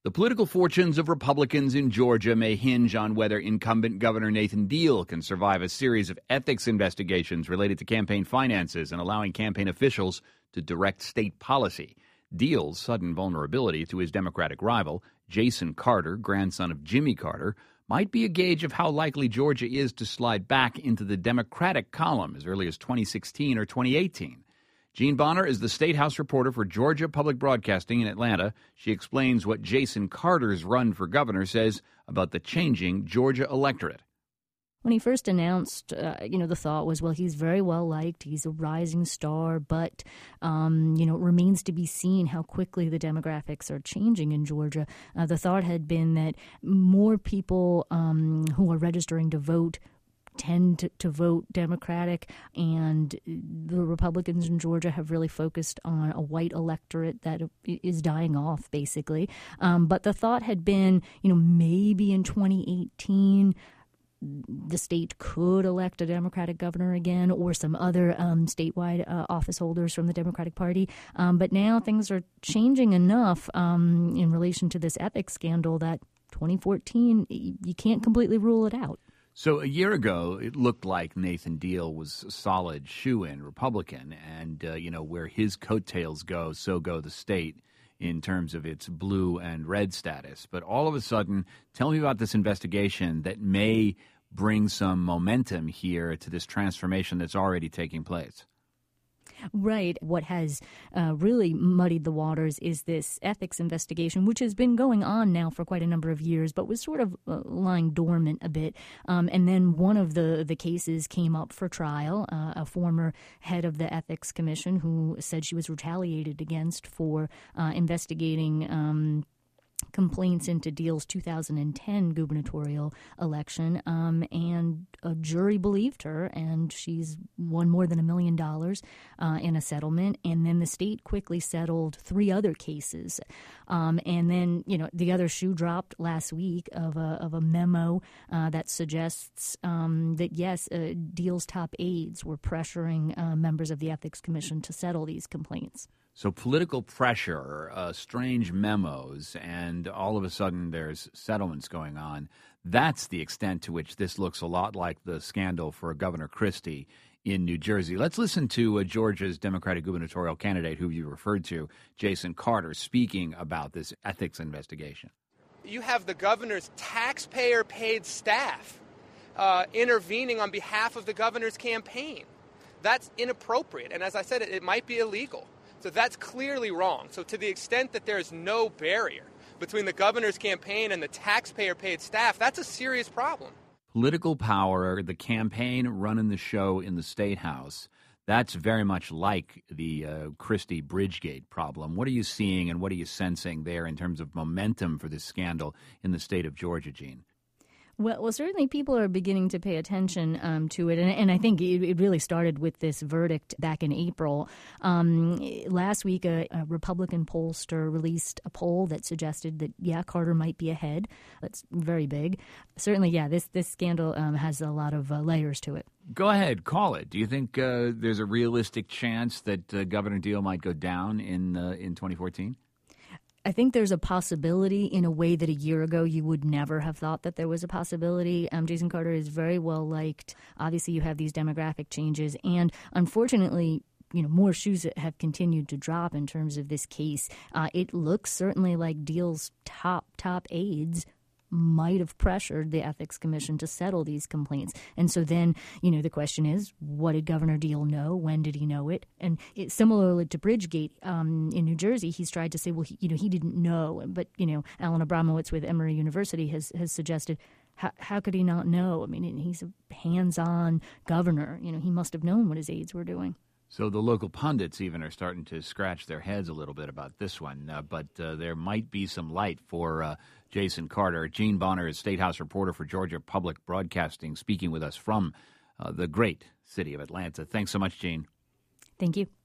The political fortunes of Republicans in Georgia may hinge on whether incumbent Governor Nathan Deal can survive a series of ethics investigations related to campaign finances and allowing campaign officials to direct state policy. Deal's sudden vulnerability to his Democratic rival, Jason Carter, grandson of Jimmy Carter, might be a gauge of how likely Georgia is to slide back into the Democratic column as early as 2016 or 2018. Jean Bonner is the State House reporter for Georgia Public Broadcasting in Atlanta. She explains what Jason Carter's run for governor says about the changing Georgia electorate. When he first announced, the thought was, well, he's very well liked. He's a rising star, but, it remains to be seen how quickly the demographics are changing in Georgia. The thought had been that more people who are registering to vote tend to vote Democratic, and the Republicans in Georgia have really focused on a white electorate that is dying off, basically. But the thought had been, maybe in 2018, the state could elect a Democratic governor again or some other statewide office holders from the Democratic Party. But now things are changing enough in relation to this ethics scandal that 2014, you can't completely rule it out. So a year ago, it looked like Nathan Deal was a solid shoo-in Republican, and, where his coattails go, so go the state in terms of its blue and red status. But all of a sudden, tell me about this investigation that may bring some momentum here to this transformation that's already taking place. Right. What has really muddied the waters is this ethics investigation, which has been going on now for quite a number of years, but was sort of lying dormant a bit. And then one of the cases came up for trial. A former head of the Ethics Commission who said she was retaliated against for investigating complaints into Deal's 2010 gubernatorial election, and a jury believed her, and she's won more than $1 million in a settlement. And then the state quickly settled 3 other cases. And then, the other shoe dropped last week of a memo that suggests that, yes, Deal's top aides were pressuring members of the Ethics Commission to settle these complaints. So political pressure, strange memos, and all of a sudden there's settlements going on. That's the extent to which this looks a lot like the scandal for Governor Christie in New Jersey. Let's listen to Georgia's Democratic gubernatorial candidate, who you referred to, Jason Carter, speaking about this ethics investigation. You have the governor's taxpayer-paid staff intervening on behalf of the governor's campaign. That's inappropriate, and as I said, it might be illegal. So that's clearly wrong. So to the extent that there is no barrier between the governor's campaign and the taxpayer-paid staff, that's a serious problem. Political power, the campaign running the show in the State House, that's very much like the Christie Bridgegate problem. What are you seeing and what are you sensing there in terms of momentum for this scandal in the state of Georgia, Jean? Well, certainly people are beginning to pay attention to it, and I think it really started with this verdict back in April. Last week, a Republican pollster released a poll that suggested that, Carter might be ahead. That's very big. Certainly, this scandal has a lot of layers to it. Go ahead, call it. Do you think there's a realistic chance that Governor Deal might go down in 2014? I think there's a possibility in a way that a year ago you would never have thought that there was a possibility. Jason Carter is very well liked. Obviously, you have these demographic changes. And unfortunately, more shoes have continued to drop in terms of this case. It looks certainly like Deal's top aides might have pressured the Ethics Commission to settle these complaints. And so then, the question is, what did Governor Deal know? When did he know it? And similarly to Bridgegate in New Jersey, he's tried to say, well, he didn't know. But, Alan Abramowitz with Emory University has suggested, how could he not know? I mean, he's a hands-on governor. He must have known what his aides were doing. So the local pundits even are starting to scratch their heads a little bit about this one, but there might be some light for Jason Carter. Jean Bonner is State House reporter for Georgia Public Broadcasting, speaking with us from the great city of Atlanta. Thanks so much, Jean. Thank you.